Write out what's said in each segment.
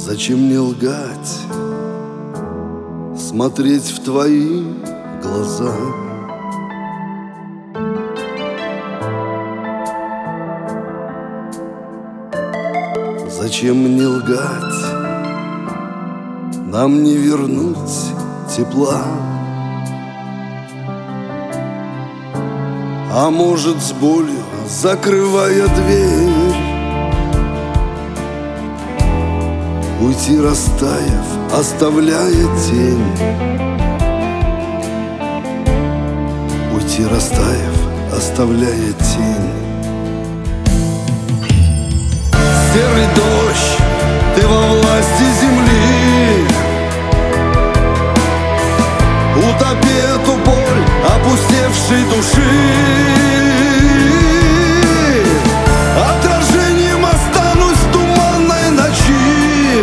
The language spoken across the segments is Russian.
Зачем мне лгать, смотреть в твои глаза? Зачем мне лгать, нам не вернуть тепла? А может, с болью, закрывая дверь, уйти, растаяв, оставляя тень. Уйти, растаяв, оставляя тень. Серый дождь, ты во власти земли, утопи эту боль опустевшей души. Отражением останусь в туманной ночи.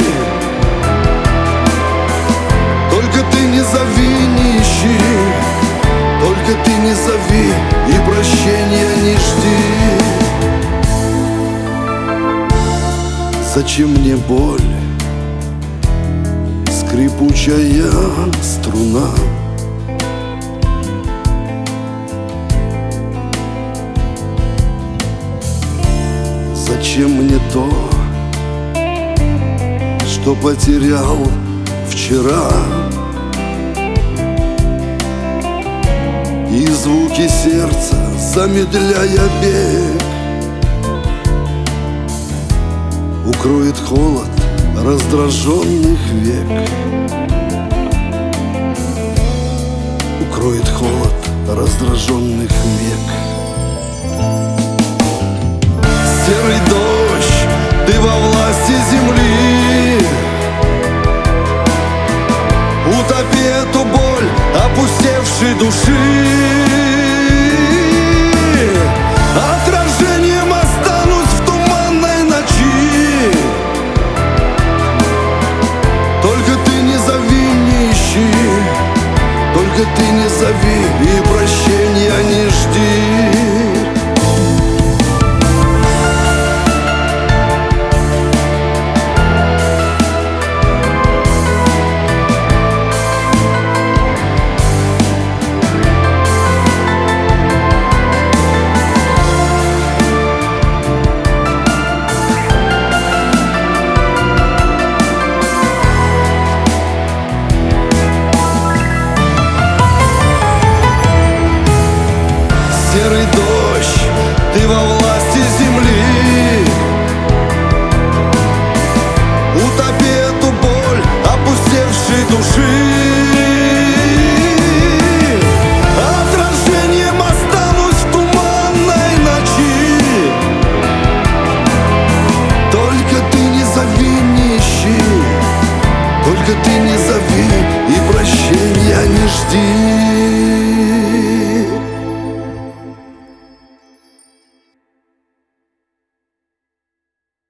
Только ты не зови, не ищи, только ты не зови и прощения не жди. Зачем мне боль, скрипучая струна? Зачем мне то, что потерял вчера? И звуки сердца, замедляя бег, укроет холод раздраженных век. Укроет холод раздраженных век. Серый дождь, ты во власти земли, утопи эту боль опустевшей души. Отражением останусь в туманной ночи. Только ты не зови, не ищи, только ты не зови и прощения не жди. Серый дождь, ты во власти земли, утопи эту боль опустевшей души. Отражением останусь в туманной ночи. Только ты не зови, не ищи, только ты не зови и прощения не жди.